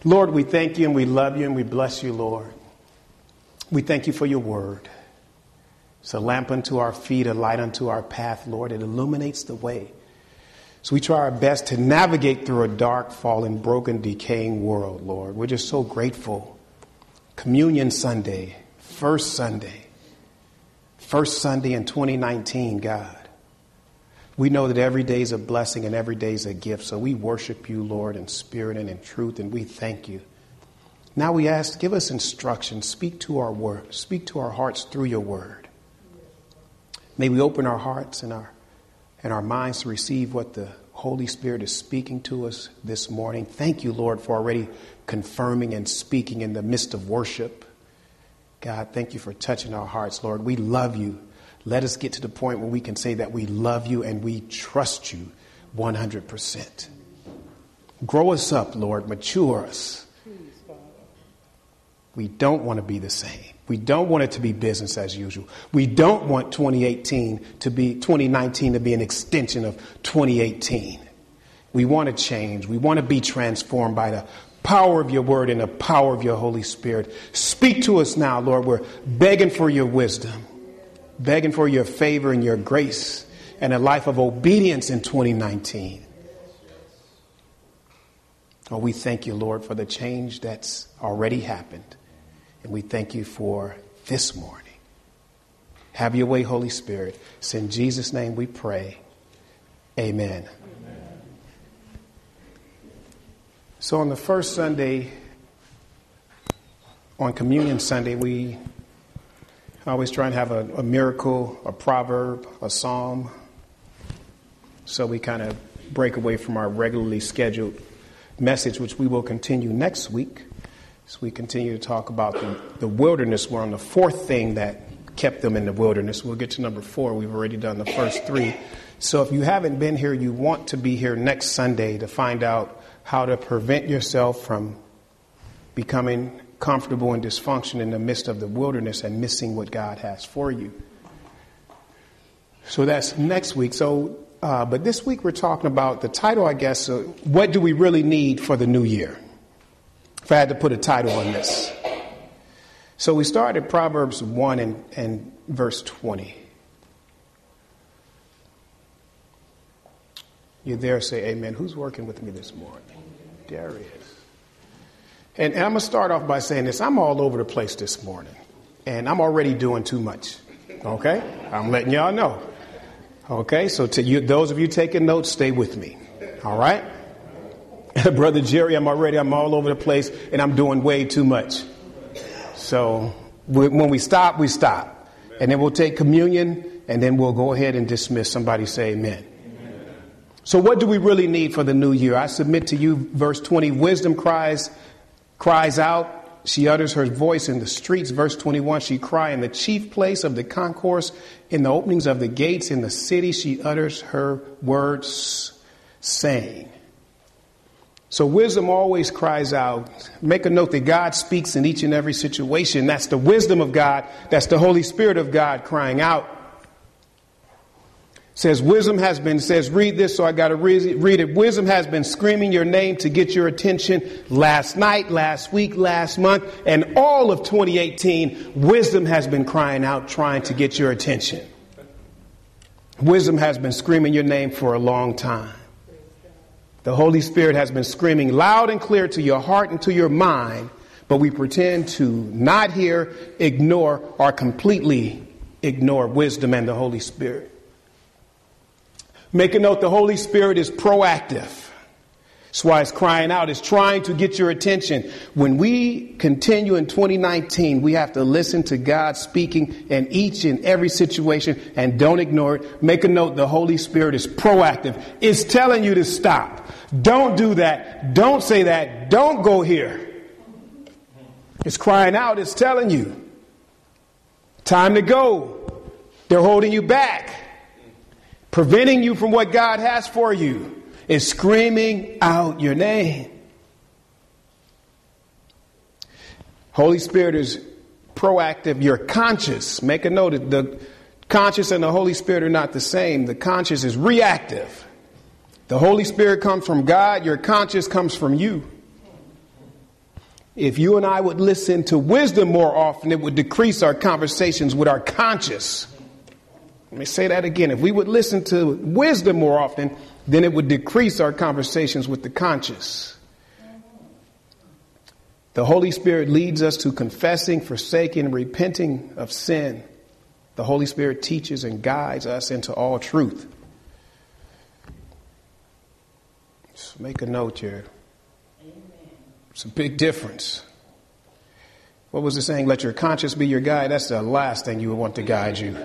Lord, we thank you and we love you and we bless you, Lord. We thank you for your word. It's a lamp unto our feet, a light unto our path, Lord. It illuminates the way. So we try our best to navigate through a dark, fallen, broken, decaying world, Lord. We're just so grateful. Communion Sunday, first Sunday in 2019, God. We know that every day is a blessing and every day is a gift. So we worship you, Lord, in spirit and in truth, and we thank you. Now we ask, give us instruction. Speak to our word. Speak to our hearts through your word. May we open our hearts and our minds to receive what the Holy Spirit is speaking to us this morning. Thank you, Lord, for already confirming and speaking in the midst of worship. God, thank you for touching our hearts, Lord. We love you. Let us get to the point where we can say that we love you and we trust you 100%. Grow us up, Lord. Mature us. We don't want to be the same. We don't want it to be business as usual. We don't want 2019 to be an extension of 2018. We want to change. We want to be transformed by the power of your word and the power of your Holy Spirit. Speak to us now, Lord. We're begging for your wisdom, begging for your favor and your grace and a life of obedience in 2019. Oh, we thank you, Lord, for the change that's already happened. And we thank you for this morning. Have your way, Holy Spirit. It's in Jesus' name we pray. Amen. So on the first Sunday, on Communion Sunday, we always try and have a miracle, a proverb, a psalm. So we kind of break away from our regularly scheduled message, which we will continue next week. So we continue to talk about the wilderness. We're on the fourth thing that kept them in the wilderness. We'll get to number 4. We've already done the first 3. So if you haven't been here, you want to be here next Sunday to find out how to prevent yourself from becoming comfortable and dysfunction in the midst of the wilderness and missing what God has for you. So that's next week. But this week we're talking about the title, I guess, what do we really need for the new year? If I had to put a title on this. So we started Proverbs 1 and verse 20. You there, say amen. Who's working with me this morning? Darius. And I'm going to start off by saying this. I'm all over the place this morning. And I'm already doing too much. Okay? I'm letting y'all know. Okay? So to you, those of you taking notes, stay with me. All right? Brother Jerry, I'm all over the place, and I'm doing way too much. So when we stop, we stop. And then we'll take communion, and then we'll go ahead and dismiss. Somebody say amen. So what do we really need for the new year? I submit to you, verse 20, wisdom cries out. She utters her voice in the streets. Verse 21, she cry in the chief place of the concourse, in the openings of the gates in the city. She utters her words, saying. So wisdom always cries out. Make a note that God speaks in each and every situation. That's the wisdom of God. That's the Holy Spirit of God crying out. Says read this, so I got to read it. Wisdom has been screaming your name to get your attention last night, last week, last month, and all of 2018. Wisdom has been crying out, trying to get your attention. Wisdom has been screaming your name for a long time. The Holy Spirit has been screaming loud and clear to your heart and to your mind, but we pretend to not hear, ignore, or completely ignore wisdom and the Holy Spirit. Make a note, the Holy Spirit is proactive. That's why it's crying out. It's trying to get your attention. When we continue in 2019, we have to listen to God speaking in each and every situation and don't ignore it. Make a note, the Holy Spirit is proactive. It's telling you to stop. Don't do that. Don't say that. Don't go here. It's crying out. It's telling you. Time to go. They're holding you back. Preventing you from what God has for you. Is screaming out your name. Holy Spirit is proactive. You're conscious. Make a note. The conscious and the Holy Spirit are not the same. The conscious is reactive. The Holy Spirit comes from God. Your conscious comes from you. If you and I would listen to wisdom more often, it would decrease our conversations with our conscience. Let me say that again. If we would listen to wisdom more often, then it would decrease our conversations with the conscious. The Holy Spirit leads us to confessing, forsaking, and repenting of sin. The Holy Spirit teaches and guides us into all truth. Just make a note here. It's a big difference. What was it saying? Let your conscience be your guide. That's the last thing you would want to guide you.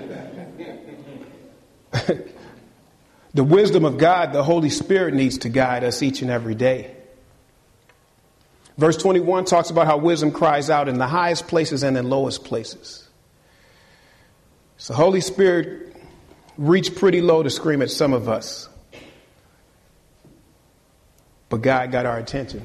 The wisdom of God, the Holy Spirit, needs to guide us each and every day. Verse 21 talks about how wisdom cries out in the highest places and in lowest places. So the Holy Spirit reached pretty low to scream at some of us. But God got our attention.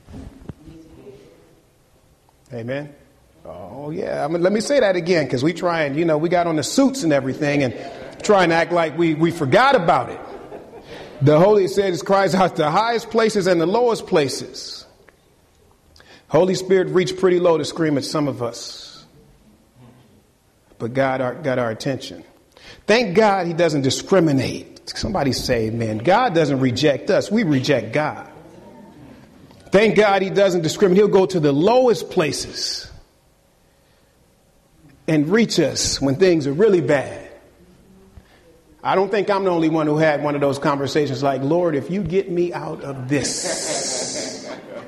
Amen. Oh, yeah. Let me say that again, because we try and, we got on the suits and everything and try and act like we forgot about it. The Holy Spirit cries out the highest places and the lowest places. Holy Spirit reached pretty low to scream at some of us. But God got our attention. Thank God he doesn't discriminate. Somebody say, man, God doesn't reject us. We reject God. Thank God he doesn't discriminate. He'll go to the lowest places and reach us when things are really bad. I don't think I'm the only one who had one of those conversations like, Lord, if you get me out of this.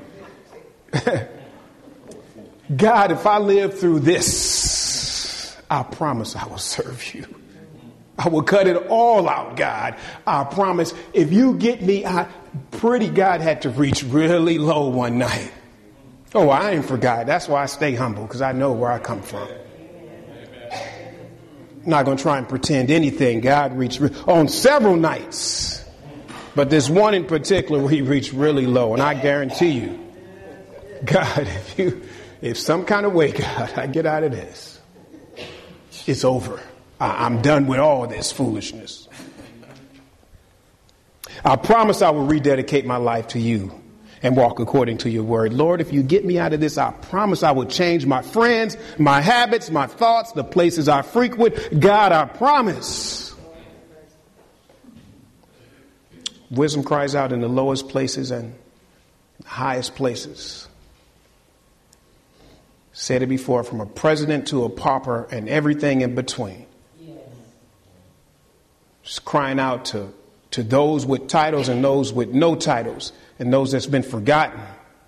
God, if I live through this, I promise I will serve you. I will cut it all out, God. I promise. If you get me out, pretty God had to reach really low one night. Oh, I ain't forgot. That's why I stay humble, because I know where I come from. I'm not going to try and pretend anything. God reached on several nights. But there's one in particular where he reached really low. And I guarantee you, God, if some kind of way, God, I get out of this, it's over. I'm done with all this foolishness. I promise I will rededicate my life to you and walk according to your word. Lord, if you get me out of this, I promise I will change my friends, my habits, my thoughts, the places I frequent. God, I promise. Wisdom cries out in the lowest places and the highest places. Said it before, from a president to a pauper and everything in between. Just crying out to those with titles and those with no titles and those that's been forgotten.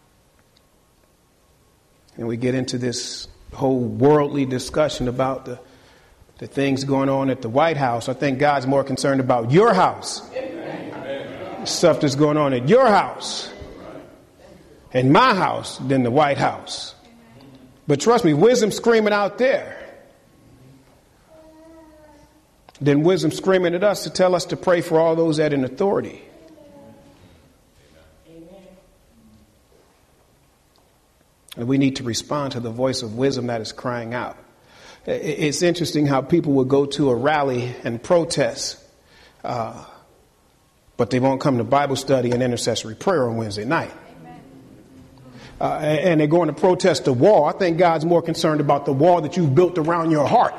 And we get into this whole worldly discussion about the things going on at the White House. I think God's more concerned about your house. Amen. Stuff that's going on at your house and my house than the White House. But trust me, wisdom screaming out there. Then wisdom screaming at us to tell us to pray for all those that are in authority. And we need to respond to the voice of wisdom that is crying out. It's interesting how people will go to a rally and protest, but they won't come to Bible study and intercessory prayer on Wednesday night. And they're going to protest the wall. I think God's more concerned about the wall that you've built around your heart.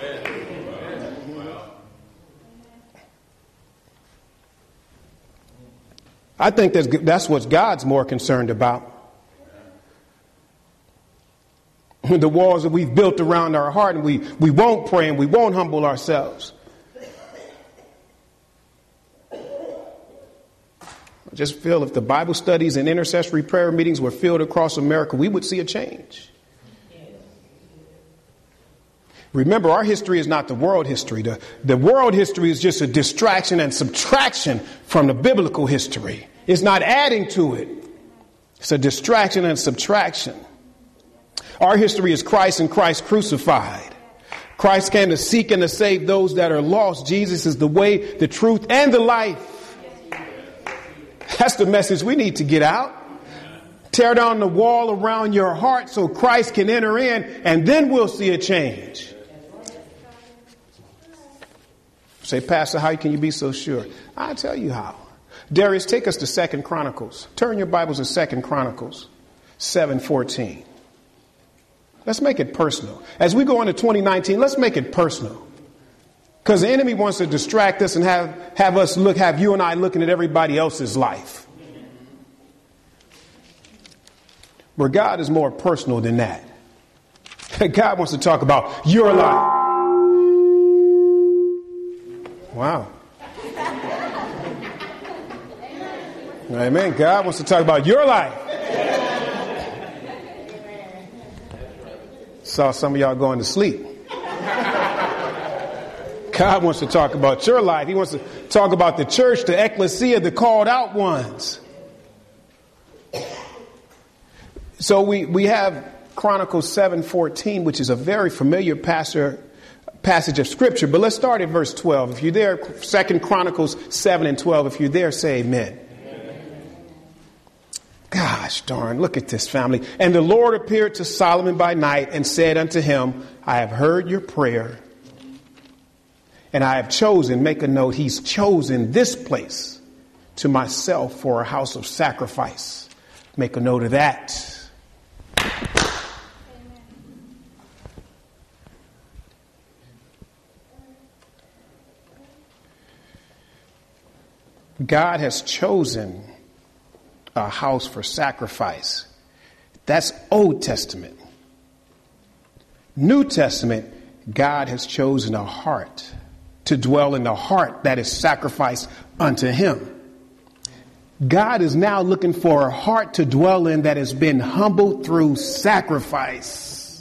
I think that's what God's more concerned about. The walls that we've built around our heart, and we won't pray and we won't humble ourselves. I just feel if the Bible studies and intercessory prayer meetings were filled across America, we would see a change. Remember, our history is not the world history. The world history is just a distraction and subtraction from the biblical history. It's not adding to it. It's a distraction and subtraction. Our history is Christ and Christ crucified. Christ came to seek and to save those that are lost. Jesus is the way, the truth, and the life. That's the message we need to get out. Tear down the wall around your heart so Christ can enter in, and then we'll see a change. Say, Pastor, how can you be so sure? I'll tell you how. Darius, take us to 2 Chronicles. Turn your Bibles to 2 Chronicles. 7:14. Let's make it personal. As we go into 2019, let's make it personal. Because the enemy wants to distract us and have you and I looking at everybody else's life. Where God is more personal than that. God wants to talk about your life. Wow. Amen. God wants to talk about your life. Saw some of y'all going to sleep. God wants to talk about your life. He wants to talk about the church, the ecclesia, the called out ones. So we have Chronicles 7:14, which is a very familiar passage of scripture. But let's start at verse 12. If you're there, 2 Chronicles 7:12. If you're there, say amen. Gosh darn, look at this, family. And the Lord appeared to Solomon by night and said unto him, I have heard your prayer, and I have chosen, make a note, he's chosen this place to myself for a house of sacrifice. Make a note of that. God has chosen a house for sacrifice. That's Old Testament. New Testament, God has chosen a heart to dwell in the heart that is sacrificed unto him. God is now looking for a heart to dwell in that has been humbled through sacrifice.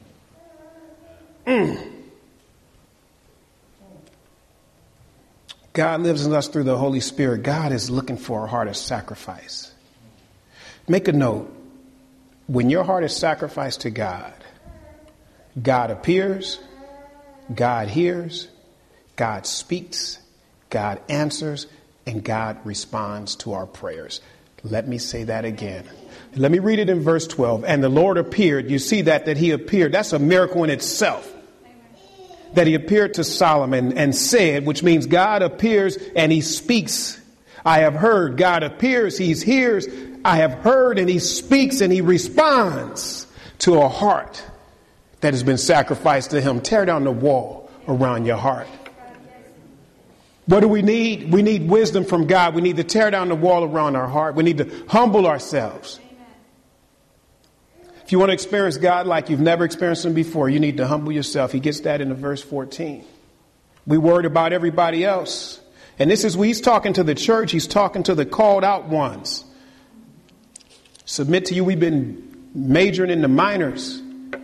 God lives in us through the Holy Spirit. God is looking for a heart of sacrifice. Make a note. When your heart is sacrificed to God, God appears, God hears, God speaks, God answers, and God responds to our prayers. Let me say that again. Let me read it in verse 12. And the Lord appeared. You see that he appeared. That's a miracle in itself. That he appeared to Solomon and said, which means God appears and he speaks. I have heard. God appears, he hears. I have heard, and he speaks and he responds to a heart that has been sacrificed to him. Tear down the wall around your heart. What do we need? We need wisdom from God. We need to tear down the wall around our heart. We need to humble ourselves. If you want to experience God like you've never experienced him before, you need to humble yourself. He gets that in verse 14. We worried about everybody else. And this is where he's talking to the church. He's talking to the called out ones. Submit to you, we've been majoring in the minors.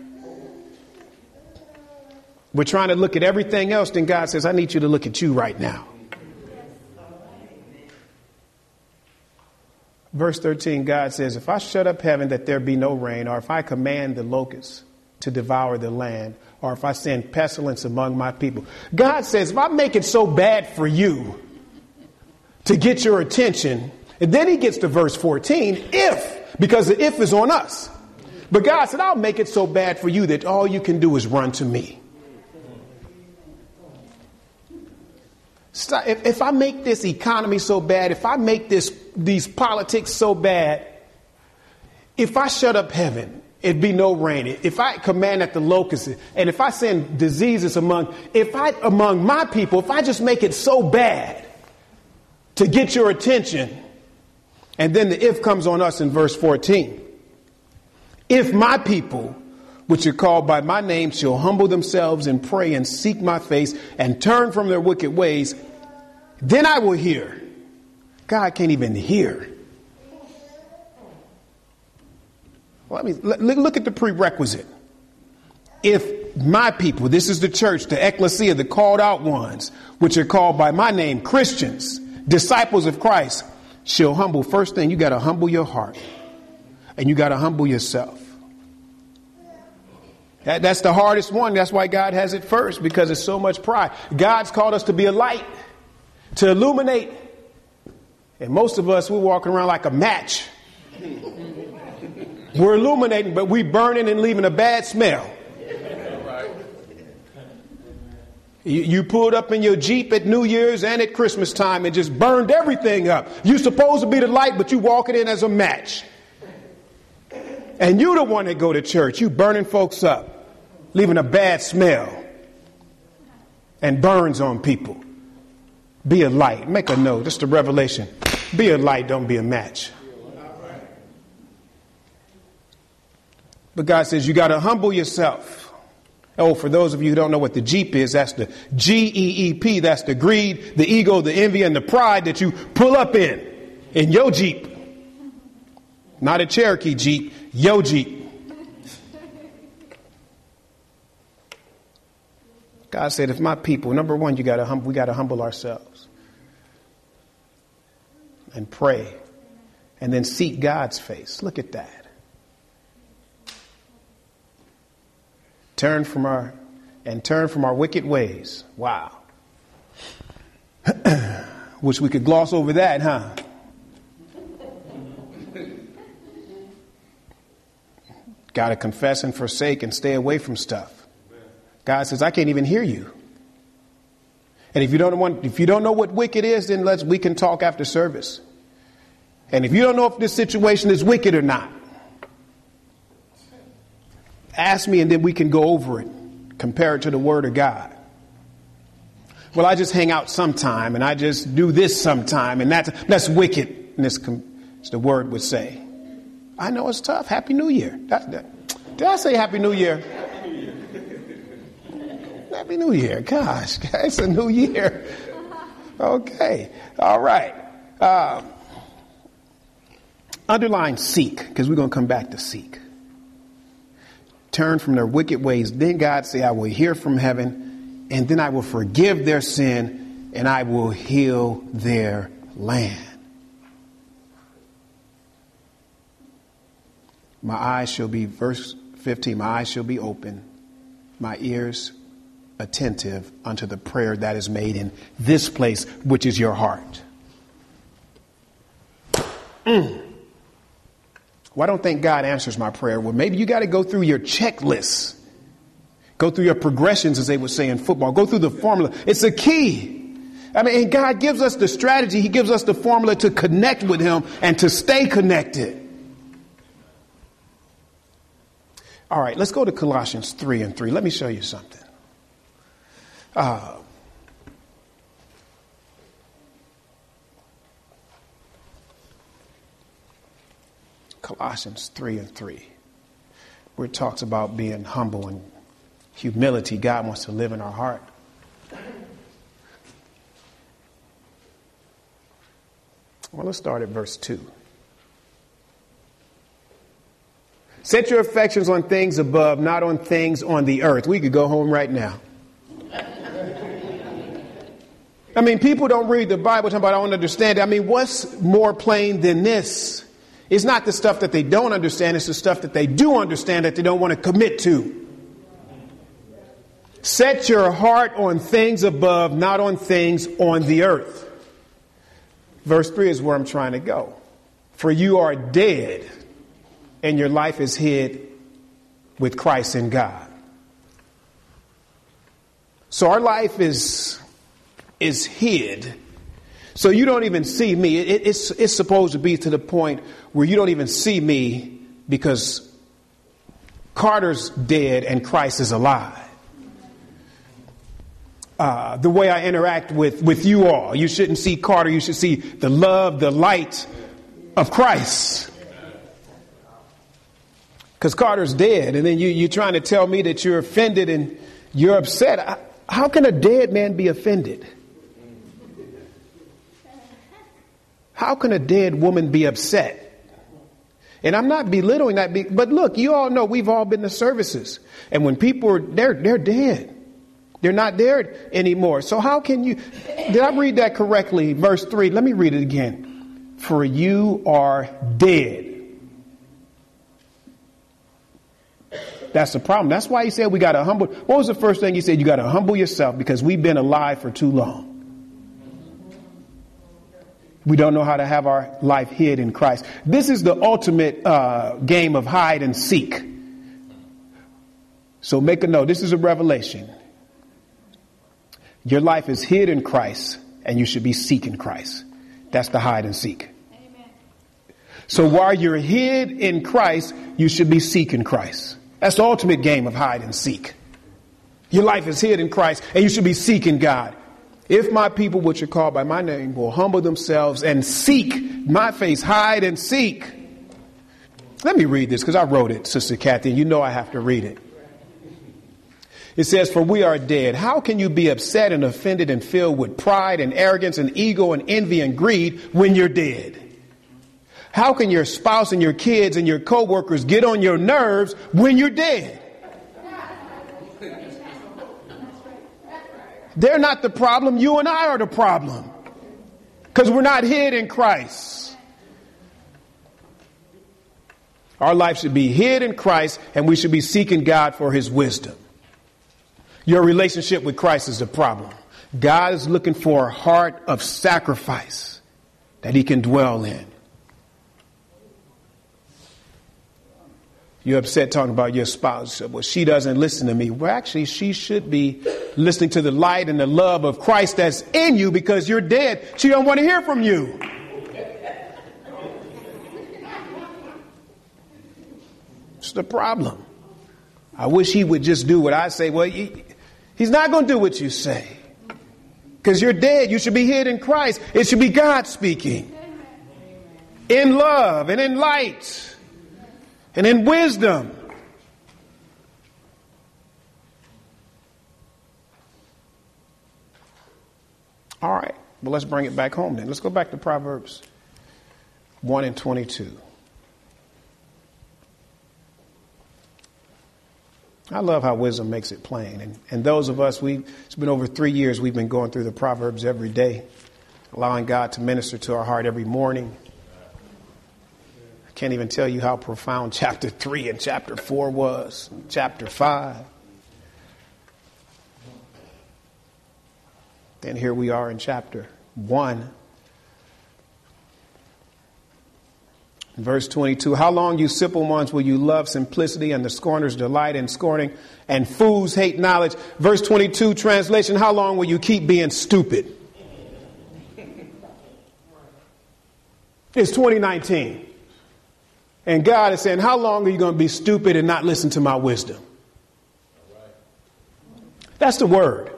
We're trying to look at everything else. Then God says, I need you to look at you right now. Verse 13, God says, if I shut up heaven that there be no rain, or if I command the locusts to devour the land, or if I send pestilence among my people. God says, if I make it so bad for you to get your attention, and then he gets to verse 14, because the if is on us. But God said, I'll make it so bad for you that all you can do is run to me. Stop. If I make this economy so bad, if I make these politics so bad, if I shut up heaven, it'd be no rain. If I command at the locusts, and if I send diseases among my people, if I just make it so bad to get your attention, and then the if comes on us in verse 14. If my people, which are called by my name, shall humble themselves and pray and seek my face and turn from their wicked ways, then I will hear. God can't even hear. Well, look at the prerequisite. If my people, this is the church, the ecclesia, the called out ones, which are called by my name, Christians, disciples of Christ, shall humble. First thing, you got to humble your heart, and you got to humble yourself. That's the hardest one. That's why God has it first, because it's so much pride. God's called us to be a light, to illuminate. And most of us, we're walking around like a match. We're illuminating, but we're burning and leaving a bad smell. You pulled up in your Jeep at New Year's and at Christmas time and just burned everything up. You're supposed to be the light, but you walking in as a match. And you the one that go to church. You burning folks up, leaving a bad smell and burns on people. Be a light. Make a note. This is the revelation. Be a light. Don't be a match. But God says you got to humble yourself. Oh, for those of you who don't know what the Jeep is, that's the G-E-E-P. That's the greed, the ego, the envy, and the pride that you pull up in your Jeep. Not a Cherokee Jeep, your Jeep. God said, if my people, number one, we got to humble ourselves and pray and then seek God's face. Look at that. Turn from our wicked ways. Wow. Wish we could gloss over that, huh? Got to confess and forsake and stay away from stuff. God says, I can't even hear you. And if you don't know what wicked is, then we can talk after service. And if you don't know if this situation is wicked or not, ask me and then we can go over it, compare it to the Word of God. Well, I just hang out sometime and I just do this sometime and that's wicked, as the Word would say. I know it's tough. Happy New Year. Did I say Happy New Year? Happy New Year. Gosh, it's a new year. Okay. All right. Underline seek, because we're going to come back to seek. Turn from their wicked ways. Then God say, I will hear from heaven, and then I will forgive their sin, and I will heal their land. My eyes shall be, verse 15, my eyes shall be open, my ears attentive unto the prayer that is made in this place, which is your heart. Well, I don't think God answers my prayer. Well, maybe you got to go through your checklist. Go through your progressions, as they would say in football. Go through the formula. It's a key. I mean, and God gives us the strategy. He gives us the formula to connect with him and to stay connected. All right, let's go to Colossians 3:3. Let me show you something. Colossians 3:3, where it talks about being humble and humility. God wants to live in our heart. Well, let's start at verse 2. Set your affections on things above, not on things on the earth. We could go home right now. I mean, people don't read the Bible talking about I don't understand it. I mean, what's more plain than this? It's not the stuff that they don't understand. It's the stuff that they do understand that they don't want to commit to. Set your heart on things above, not on things on the earth. Verse 3 is where I'm trying to go. For you are dead, and your life is hid with Christ in God. So our life is hid. So you don't even see me. It's supposed to be to the point where you don't even see me because Carter's dead and Christ is alive. The way I interact with you all, you shouldn't see Carter. You should see the love, the light of Christ. Because Carter's dead, and then you're trying to tell me that you're offended and you're upset. How can a dead man be offended? How can a dead woman be upset? And I'm not belittling that, but look, you all know we've all been to services, and when people are they're dead. They're not there anymore. So how can you? Did I read that correctly? Verse 3. Let me read it again. For you are dead. That's the problem. That's why he said we got to humble. What was the first thing he said? You got to humble yourself because we've been alive for too long. We don't know how to have our life hid in Christ. This is the ultimate game of hide and seek. So make a note. This is a revelation. Your life is hid in Christ and you should be seeking Christ. That's the hide and seek. Amen. So while you're hid in Christ, you should be seeking Christ. That's the ultimate game of hide and seek. Your life is hid in Christ and you should be seeking God. If my people, which are called by my name, will humble themselves and seek my face, hide and seek. Let me read this because I wrote it, Sister Kathy, and you know I have to read it. It says, for we are dead. How can you be upset and offended and filled with pride and arrogance and ego and envy and greed when you're dead? How can your spouse and your kids and your co-workers get on your nerves when you're dead? They're not the problem. You and I are the problem. Because we're not hid in Christ. Our life should be hid in Christ and we should be seeking God for his wisdom. Your relationship with Christ is the problem. God is looking for a heart of sacrifice that he can dwell in. You're upset talking about your spouse. Well, she doesn't listen to me. Well, actually, she should be listening to the light and the love of Christ that's in you because you're dead. She don't want to hear from you. It's the problem. I wish he would just do what I say. Well, he's not going to do what you say because you're dead. You should be hid in Christ. It should be God speaking in love and in light. And in wisdom. All right. Well, let's bring it back home then. Let's go back to Proverbs 1 and 22. I love how wisdom makes it plain. And those of us, it's been over 3 years we've been going through the Proverbs every day, allowing God to minister to our heart every morning. Can't even tell you how profound chapter 3 and chapter 4 was. Chapter 5. Then here we are in chapter 1. Verse 22. How long, you simple ones, will you love simplicity, and the scorners delight in scorning, and fools hate knowledge? Verse 22 translation. How long will you keep being stupid? It's 2019. And God is saying, how long are you going to be stupid and not listen to my wisdom? That's the word.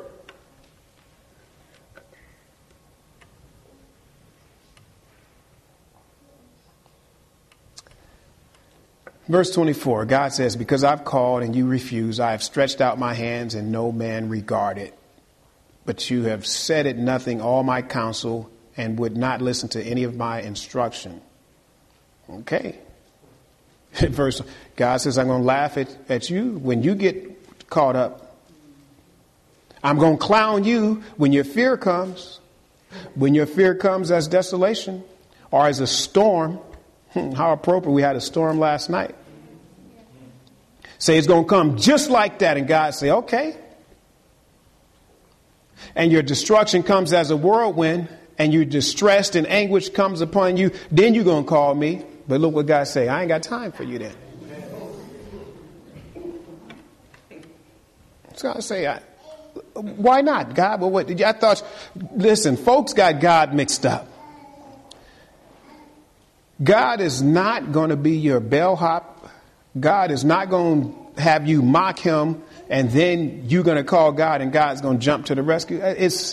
Verse 24, God says, because I've called and you refuse, I have stretched out my hands and no man regarded. But you have said at nothing all my counsel and would not listen to any of my instruction. Okay. Verse, God says, I'm going to laugh at you when you get caught up. I'm going to clown you when your fear comes. When your fear comes as desolation or as a storm. How appropriate, we had a storm last night. Say it's going to come just like that. And God say, okay. And your destruction comes as a whirlwind and you're distressed and anguish comes upon you. Then you're going to call me. But look what God say. I ain't got time for you then. So I say, why not? God, well, what? I thought, listen, folks got God mixed up. God is not going to be your bellhop. God is not going to have you mock him and then you're going to call God and God's going to jump to the rescue. It's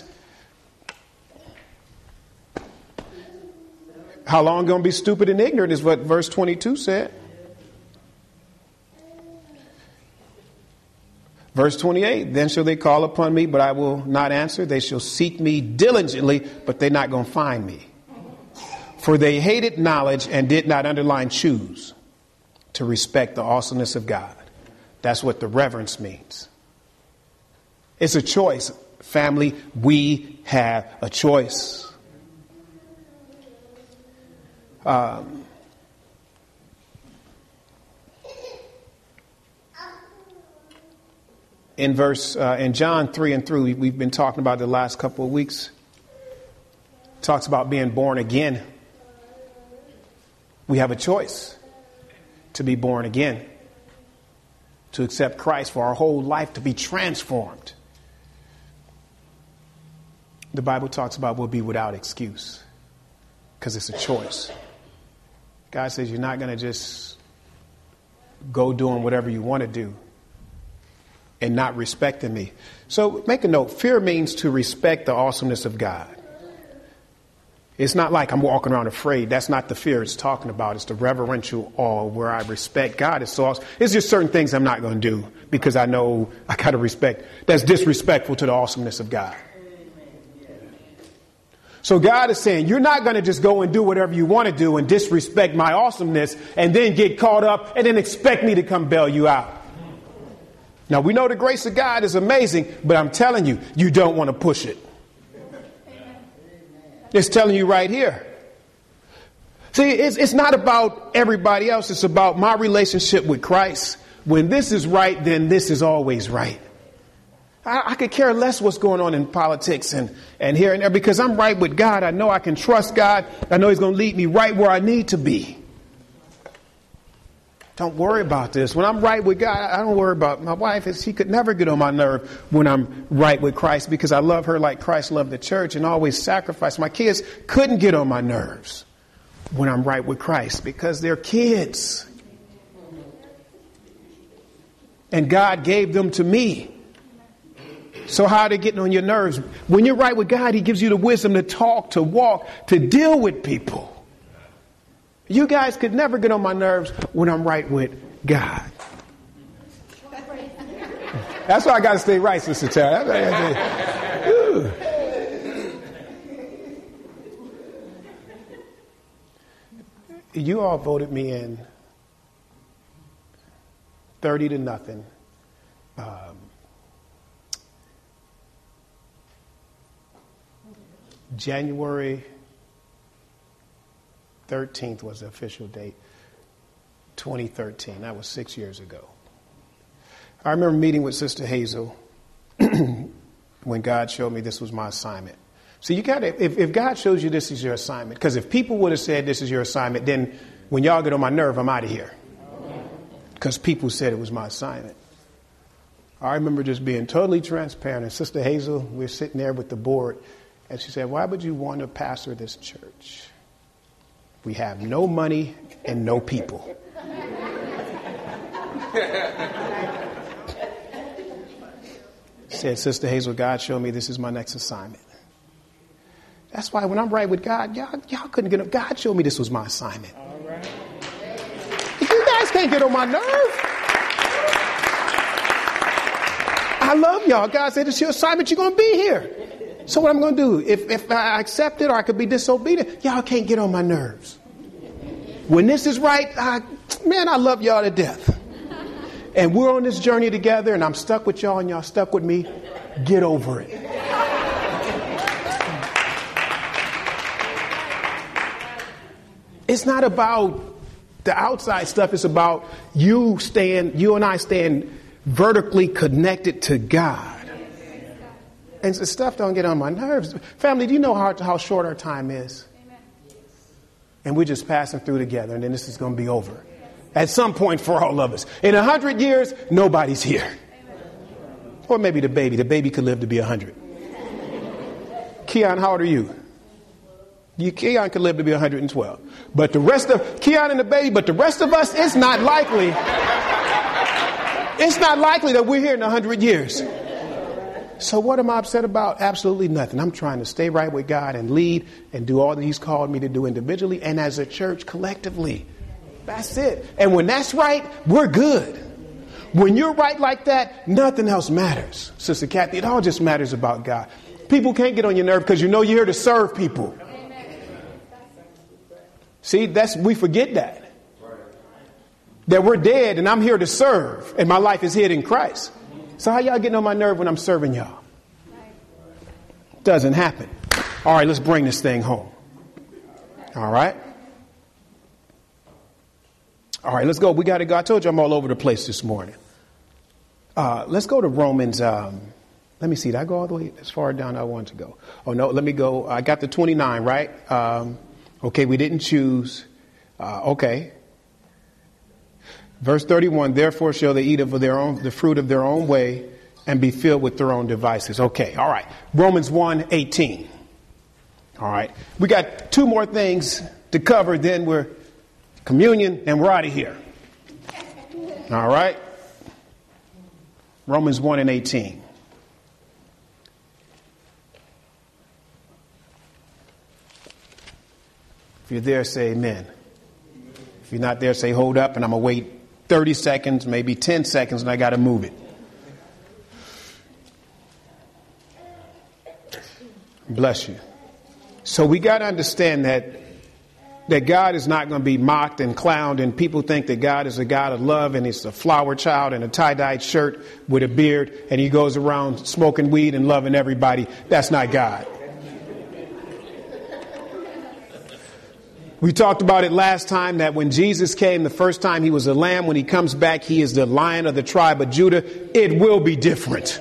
how long going to be stupid and ignorant is what verse 22 said. Verse 28, then shall they call upon me, but I will not answer. They shall seek me diligently, but they're not going to find me. For they hated knowledge and did not choose to respect the awesomeness of God. That's what the reverence means. It's a choice. Family, we have a choice. In John 3 and 3, we've been talking about the last couple of weeks. It talks about being born again. We have a choice to be born again, to accept Christ for our whole life, to be transformed. The Bible talks about we'll be without excuse because it's a choice. God says you're not going to just go doing whatever you want to do and not respecting me. So make a note. Fear means to respect the awesomeness of God. It's not like I'm walking around afraid. That's not the fear it's talking about. It's the reverential awe where I respect God. It's so awesome. It's just certain things I'm not going to do because I know I got to respect. That's disrespectful to the awesomeness of God. So God is saying, you're not going to just go and do whatever you want to do and disrespect my awesomeness and then get caught up and then expect me to come bail you out. Now, we know the grace of God is amazing, but I'm telling you, you don't want to push it. It's telling you right here. See, it's not about everybody else. It's about my relationship with Christ. When this is right, then this is always right. I could care less what's going on in politics and here and there because I'm right with God. I know I can trust God. I know he's going to lead me right where I need to be. Don't worry about this. When I'm right with God, I don't worry about my wife. She could never get on my nerve when I'm right with Christ because I love her like Christ loved the church and always sacrificed. My kids couldn't get on my nerves when I'm right with Christ because they're kids. And God gave them to me. So how are they getting on your nerves? When you're right with God, he gives you the wisdom to talk, to walk, to deal with people. You guys could never get on my nerves when I'm right with God. That's why I got to stay right, Sister Tara. You all voted me in 30-0. January 13th was the official date, 2013. That was 6 years ago. I remember meeting with Sister Hazel when God showed me this was my assignment. So you got to, if God shows you this is your assignment, because if people would have said this is your assignment, then when y'all get on my nerve, I'm out of here. Because people said it was my assignment. I remember just being totally transparent. And Sister Hazel, we're sitting there with the board, and she said, why would you want to pastor this church? We have no money and no people. Said, Sister Hazel, God showed me this is my next assignment. That's why when I'm right with God, y'all couldn't get up. God showed me this was my assignment. All right. You guys can't get on my nerve. I love y'all. God said it's your assignment. You're going to be here. So what I'm going to do, if I accept it or I could be disobedient, y'all can't get on my nerves. When this is right, I love y'all to death. And we're on this journey together and I'm stuck with y'all and y'all stuck with me. Get over it. It's not about the outside stuff. It's about you and I staying vertically connected to God. And the stuff don't get on my nerves. Family, do you know how short our time is? And we're just passing through together, and then this is going to be over. At some point for all of us. In 100 years, nobody's here. Or maybe the baby. The baby could live to be 100. Keon, how old are you? Keon could live to be 112. But the rest of Keon and the baby, but the rest of us, it's not likely. It's not likely that we're here in 100 years. So what am I upset about? Absolutely nothing. I'm trying to stay right with God and lead and do all that he's called me to do individually and as a church collectively. That's it. And when that's right, we're good. When you're right like that, nothing else matters. Sister Kathy, it all just matters about God. People can't get on your nerve because you know you're here to serve people. See, we forget that. That we're dead and I'm here to serve and my life is hid in Christ. So how y'all getting on my nerve when I'm serving y'all? Doesn't happen. All right, let's bring this thing home. All right. All right, let's go. We got to go. I told you I'm all over the place this morning. Let's go to Romans. Let me see. Did I go all the way as far down I wanted to go? Oh, no, let me go. I got the 29, right? Okay, we didn't choose. Okay. Verse 31, therefore shall they eat of the fruit of their own way and be filled with their own devices. Okay, all right. Romans 1:18. All right. We got two more things to cover, then we're communion, and we're out of here. All right. Romans 1:18. If you're there, say amen. If you're not there, say hold up, and I'm going to wait 30 seconds, maybe 10 seconds, and I got to move it. Bless you. So we got to understand that God is not going to be mocked and clowned, and people think that God is a God of love and he's a flower child in a tie-dyed shirt with a beard and he goes around smoking weed and loving everybody. That's not God. We talked about it last time that when Jesus came, the first time he was a lamb. When he comes back, he is the Lion of the tribe of Judah. It will be different.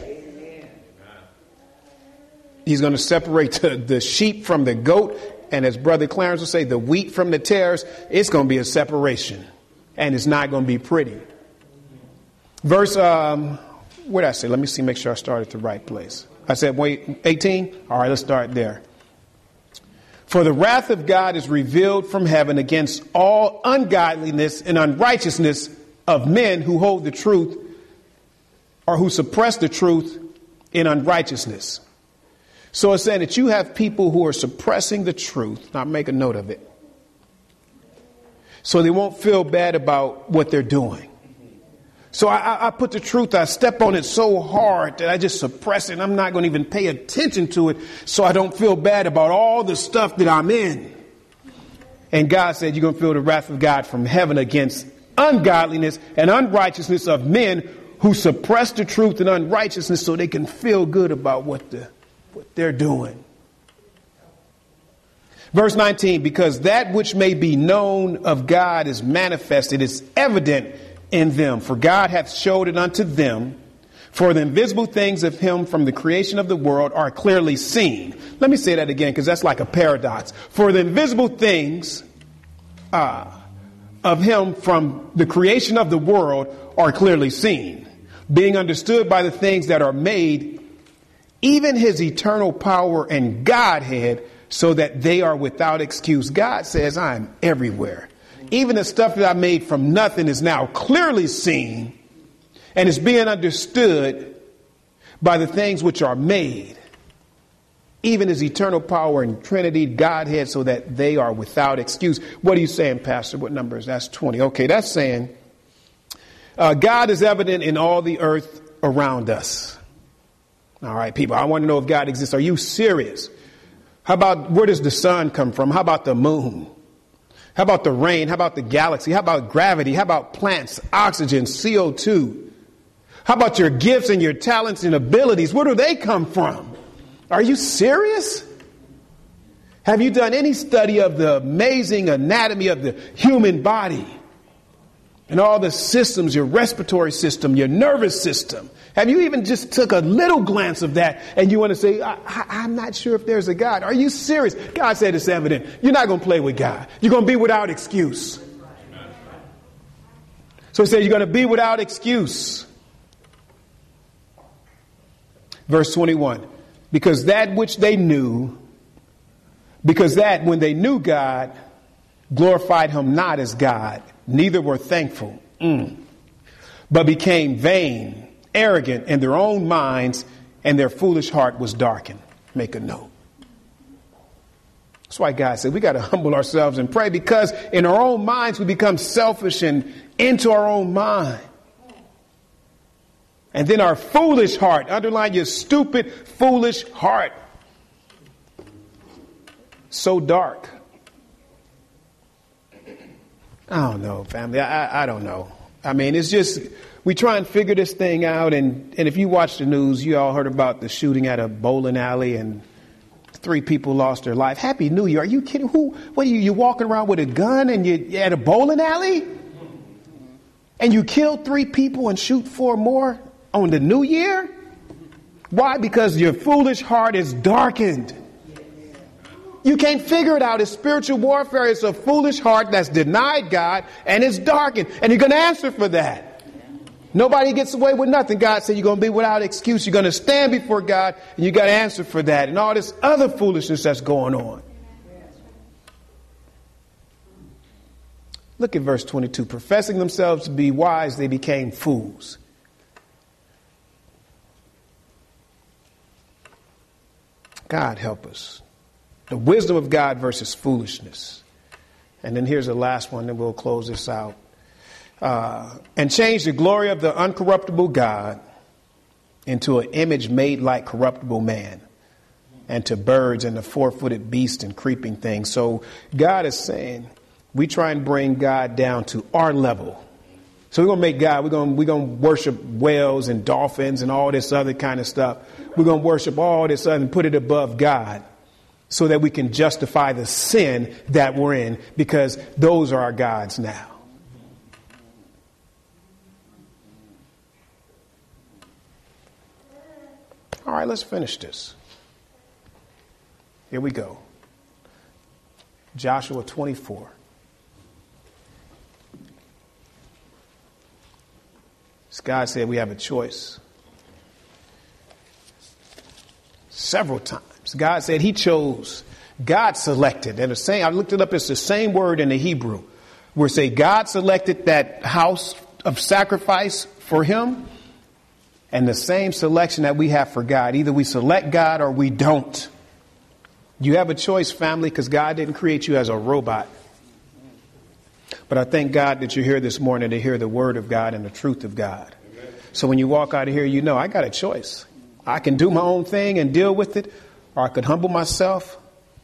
He's going to separate the sheep from the goat. And as Brother Clarence will say, the wheat from the tares. It's going to be a separation. And it's not going to be pretty. Verse, what did I say? Let me see, make sure I started at the right place. I said, wait, 18? All right, let's start there. For the wrath of God is revealed from heaven against all ungodliness and unrighteousness of men who hold the truth or who suppress the truth in unrighteousness. So it's saying that you have people who are suppressing the truth. Now make a note of it. So they won't feel bad about what they're doing. So I put the truth, I step on it so hard that I just suppress it. And I'm not going to even pay attention to it so I don't feel bad about all the stuff that I'm in. And God said you're going to feel the wrath of God from heaven against ungodliness and unrighteousness of men who suppress the truth and unrighteousness so they can feel good about what they're doing. Verse 19, because that which may be known of God is manifested, is evident in them. For God hath showed it unto them. For the invisible things of him from the creation of the world are clearly seen. Let me say that again, because that's like a paradox. For the invisible things of him from the creation of the world are clearly seen, being understood by the things that are made, even his eternal power and Godhead, so that they are without excuse. God says, I'm everywhere. Even the stuff that I made from nothing is now clearly seen and is being understood by the things which are made, even his eternal power and Trinity, Godhead, so that they are without excuse. What are you saying, Pastor? What number is that? That's 20. Okay, that's saying God is evident in all the earth around us. All right, people, I want to know if God exists. Are you serious? How about where does the sun come from? How about the moon? How about the rain? How about the galaxy? How about gravity? How about plants, oxygen, CO2? How about your gifts and your talents and abilities? Where do they come from? Are you serious? Have you done any study of the amazing anatomy of the human body and all the systems, your respiratory system, your nervous system? Have you even just took a little glance of that and you want to say, I'm not sure if there's a God? Are you serious? God said it's evident. You're not going to play with God. You're going to be without excuse. So he said you're going to be without excuse. Verse 21, because that which they knew, because that when they knew God, glorified him not as God, neither were thankful, but became vain, arrogant in their own minds, and their foolish heart was darkened. Make a note. That's why God said we got to humble ourselves and pray, because in our own minds we become selfish and into our own mind. And then our foolish heart, underline your stupid, foolish heart. So dark. I don't know, family. I don't know. I mean, it's just, we try and figure this thing out. And if you watch the news, you all heard about the shooting at a bowling alley and 3 people lost their life. Happy New Year. Are you kidding? What are you walking around with a gun and you're at a bowling alley? And you killed 3 people and shoot 4 more on the New Year? Why? Because your foolish heart is darkened. You can't figure it out. It's spiritual warfare. It's a foolish heart that's denied God and it's darkened. And you're going to answer for that. Nobody gets away with nothing. God said you're going to be without excuse. You're going to stand before God and you got to answer for that and all this other foolishness that's going on. Look at verse 22. Professing themselves to be wise, they became fools. God help us. The wisdom of God versus foolishness. And then here's the last one, then we'll close this out. And change the glory of the uncorruptible God into an image made like corruptible man, and to birds and the four-footed beasts and creeping things. So God is saying we try and bring God down to our level. So we're going to make God, we're going to worship whales and dolphins and all this other kind of stuff. We're going to worship all this other and put it above God so that we can justify the sin that we're in, because those are our gods now. All right, let's finish this. Here we go. Joshua 24. As God said, we have a choice. Several times. God said he chose. God selected. And the same, I looked it up, it's the same word in the Hebrew. Where say God selected that house of sacrifice for him. And the same selection that we have for God. Either we select God or we don't. You have a choice, family, because God didn't create you as a robot. But I thank God that you're here this morning to hear the word of God and the truth of God. Amen. So when you walk out of here, you know I got a choice. I can do my own thing and deal with it, or I could humble myself,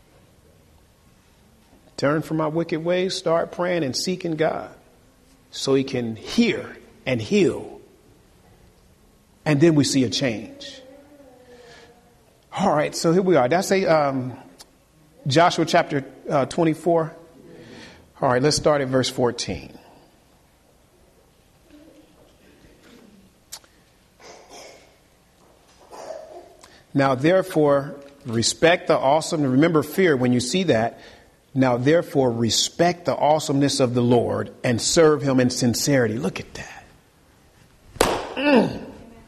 turn from my wicked ways, start praying and seeking God so he can hear and heal. And then we see a change. All right, so here we are. Did I say Joshua chapter 24? All right, let's start at verse 14. Now, therefore, respect the awesome. Remember fear when you see that. Now, therefore, respect the awesomeness of the Lord and serve him in sincerity. Look at that.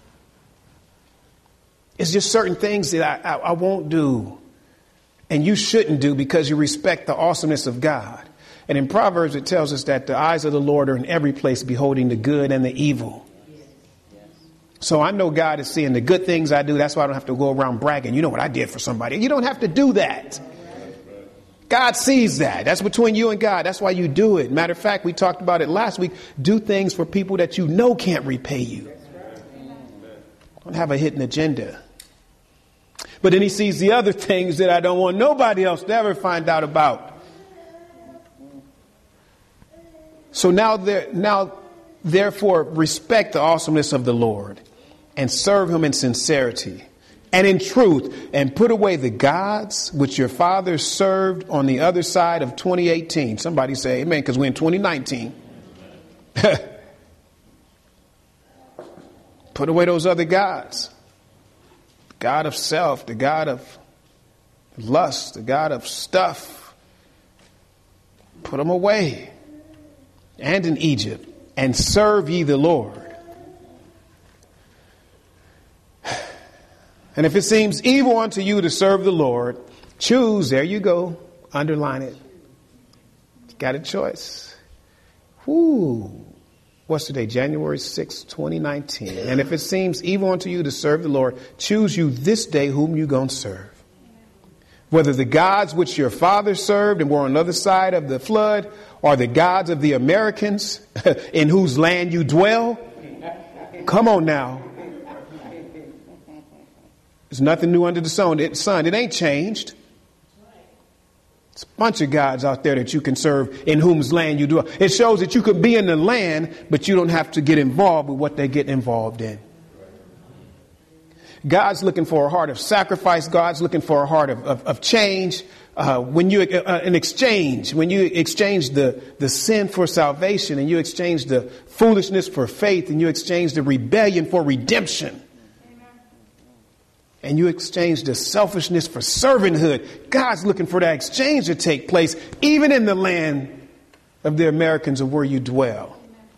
It's just certain things that I won't do and you shouldn't do because you respect the awesomeness of God. And in Proverbs, it tells us that the eyes of the Lord are in every place, beholding the good and the evil. So I know God is seeing the good things I do. That's why I don't have to go around bragging. You know what I did for somebody. You don't have to do that. God sees that. That's between you and God. That's why you do it. Matter of fact, we talked about it last week. Do things for people that you know can't repay you. Don't have a hidden agenda. But then he sees the other things that I don't want nobody else to ever find out about. So now, therefore, respect the awesomeness of the Lord and serve him in sincerity and in truth, and put away the gods which your fathers served on the other side of 2018. Somebody say amen, because we're in 2019. Put away those other gods. The God of self, the God of lust, the God of stuff. Put them away. And in Egypt, and serve ye the Lord. And if it seems evil unto you to serve the Lord, choose, there you go, underline it. You got a choice. Whoo. What's today? January 6, 2019. And if it seems evil unto you to serve the Lord, choose you this day whom you gonna serve. Whether the gods which your fathers served and were on the other side of the flood, or the gods of the Americans in whose land you dwell. Come on now. There's nothing new under the sun. It ain't changed. It's a bunch of gods out there that you can serve in whose land you dwell. It shows that you could be in the land, but you don't have to get involved with what they get involved in. God's looking for a heart of sacrifice. God's looking for a heart of change. When you exchange the sin for salvation, and you exchange the foolishness for faith, and you exchange the rebellion for redemption, and you exchange the selfishness for servanthood, God's looking for that exchange to take place, even in the land of the Americans of where you dwell.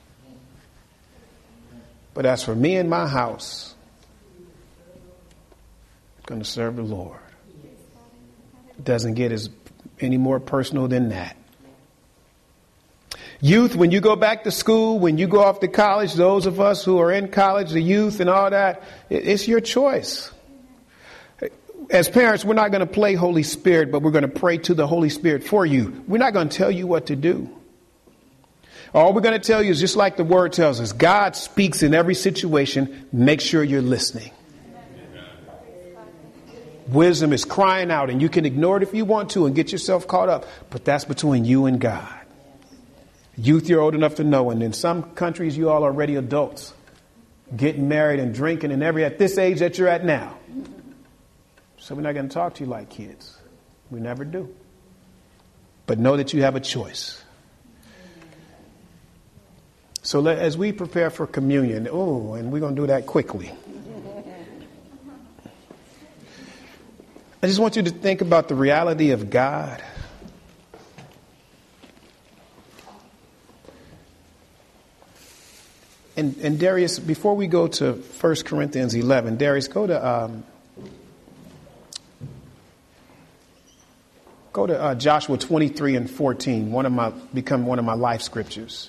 But as for me and my house, I'm going to serve the Lord. It doesn't get any more personal than that. Youth, when you go back to school, when you go off to college, those of us who are in college, the youth and all that, it's your choice. As parents, we're not going to play Holy Spirit, but we're going to pray to the Holy Spirit for you. We're not going to tell you what to do. All we're going to tell you is just like the word tells us, God speaks in every situation. Make sure you're listening. Wisdom is crying out, and you can ignore it if you want to and get yourself caught up. But that's between you and God. Youth, you're old enough to know. And in some countries, you all are already adults, getting married and drinking and at this age that you're at now. So we're not going to talk to you like kids. We never do. But know that you have a choice. So as we prepare for communion, and we're going to do that quickly. I just want you to think about the reality of God. And Darius, before we go to 1 Corinthians 11, Darius, go to Joshua 23 and 14, become one of my life scriptures.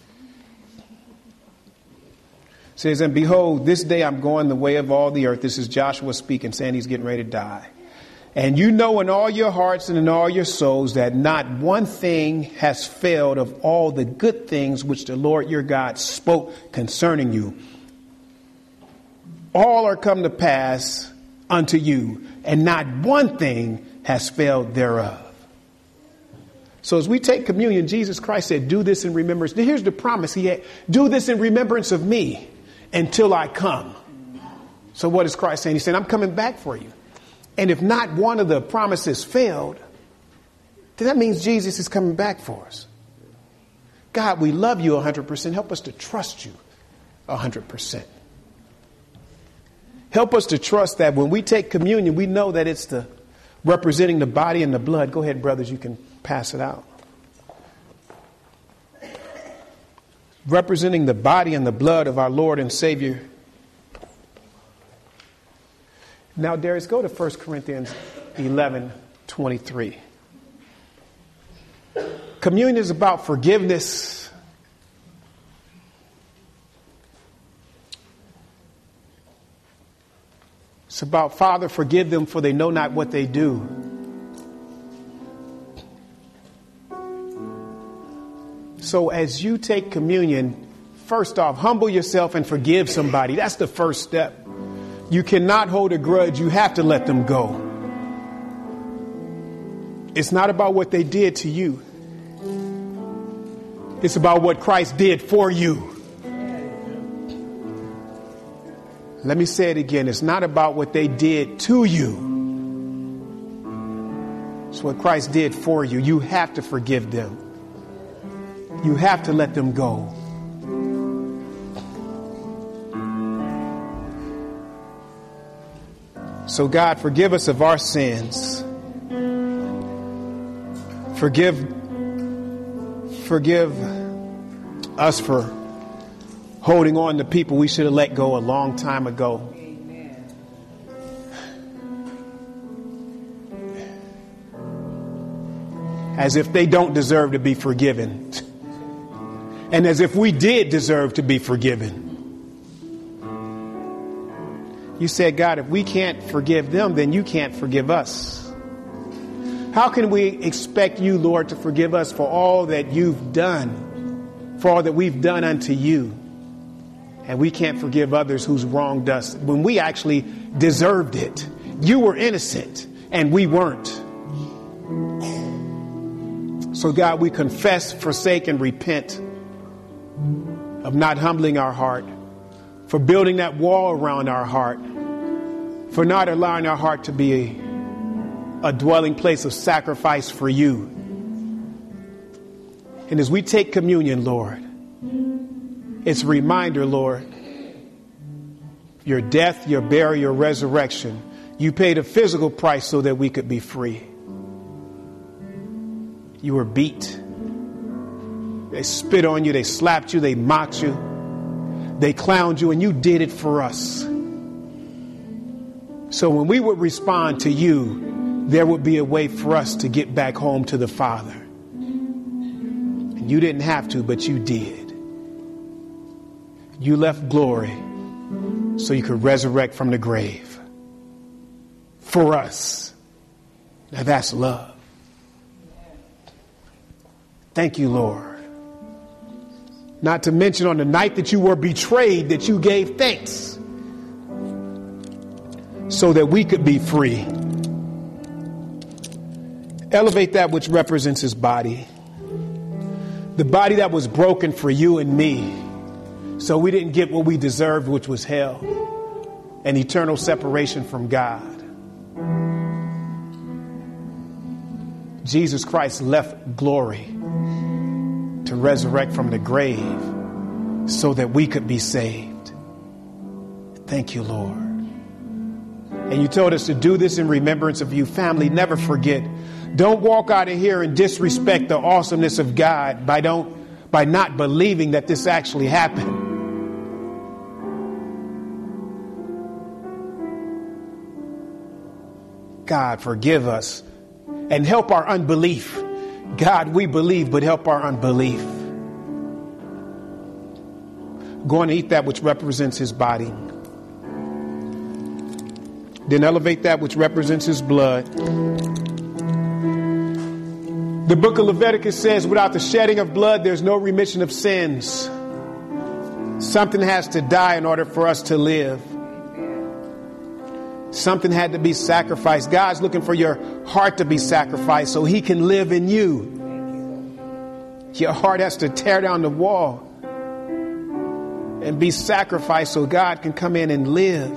It says, and behold, this day I'm going the way of all the earth. This is Joshua speaking, saying he's getting ready to die. And you know in all your hearts and in all your souls that not one thing has failed of all the good things which the Lord your God spoke concerning you. All are come to pass unto you, and not one thing has failed thereof. So as we take communion, Jesus Christ said, do this in remembrance. Here's the promise he had. Do this in remembrance of me until I come. So what is Christ saying? He said, I'm coming back for you. And if not one of the promises failed, then that means Jesus is coming back for us. God, we love you 100%. Help us to trust you 100%. Help us to trust that when we take communion, we know that it's representing the body and the blood. Go ahead, brothers, you can pass it out. Representing the body and the blood of our Lord and Savior. Now, Darius, go to 1 Corinthians 11:23. Communion is about forgiveness. It's about, Father, forgive them, for they know not what they do. So as you take communion, first off, humble yourself and forgive somebody. That's the first step. You cannot hold a grudge. You have to let them go. It's not about what they did to you. It's about what Christ did for you. Let me say it again. It's not about what they did to you. It's what Christ did for you. You have to forgive them. You have to let them go. So God, forgive us of our sins. Forgive us for holding on to people we should have let go a long time ago. Amen. As if they don't deserve to be forgiven. And as if we did deserve to be forgiven. You said, God, if we can't forgive them, then you can't forgive us. How can we expect you, Lord, to forgive us for all that you've done, for all that we've done unto you? And we can't forgive others who's wronged us when we actually deserved it. You were innocent and we weren't. So God, we confess, forsake, and repent of not humbling our heart, for building that wall around our heart, for not allowing our heart to be a dwelling place of sacrifice for you. And as we take communion, Lord, it's a reminder, Lord, your death, your burial, your resurrection. You paid a physical price so that we could be free. You were beat. They spit on you. They slapped you. They mocked you. They clowned you, and you did it for us. So when we would respond to you, there would be a way for us to get back home to the Father. And You didn't have to, but you did. You left glory so you could resurrect from the grave for us. Now that's love. Thank you, Lord. Not to mention on the night that you were betrayed, that you gave thanks so that we could be free. Elevate that which represents his body. The body that was broken for you and me, so we didn't get what we deserved, which was hell and eternal separation from God. Jesus Christ left glory to resurrect from the grave so that we could be saved. Thank you, Lord. And you told us to do this in remembrance of you. Family, never forget. Don't walk out of here and disrespect the awesomeness of God by not believing that this actually happened. God, forgive us and help our unbelief. God, we believe, but help our unbelief. Go and eat that which represents his body. Then elevate that which represents his blood. The book of Leviticus says, without the shedding of blood, there's no remission of sins. Something has to die in order for us to live. Something had to be sacrificed. God's looking for your heart to be sacrificed so he can live in you. Your heart has to tear down the wall and be sacrificed so God can come in and live.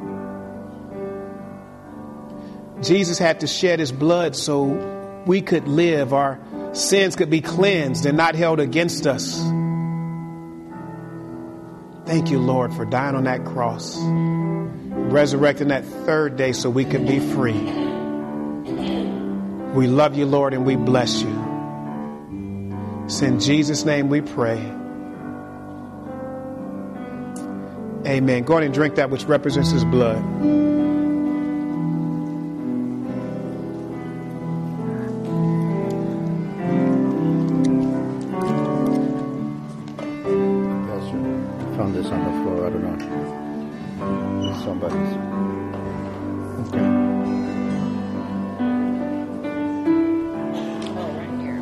Jesus had to shed his blood so we could live. Our sins could be cleansed and not held against us. Thank you, Lord, for dying on that cross, resurrecting that third day so we could be free. We love you, Lord, and we bless you. It's in Jesus' name we pray. Amen. Go ahead and drink that which represents his blood. Found this on the floor. I don't know. Somebody's. Okay. Oh, right here.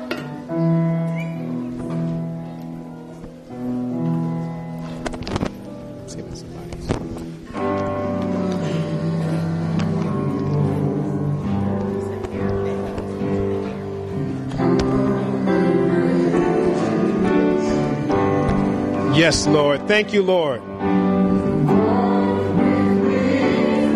Let's see if it's somebody's. Yes, Lord. Thank you, Lord.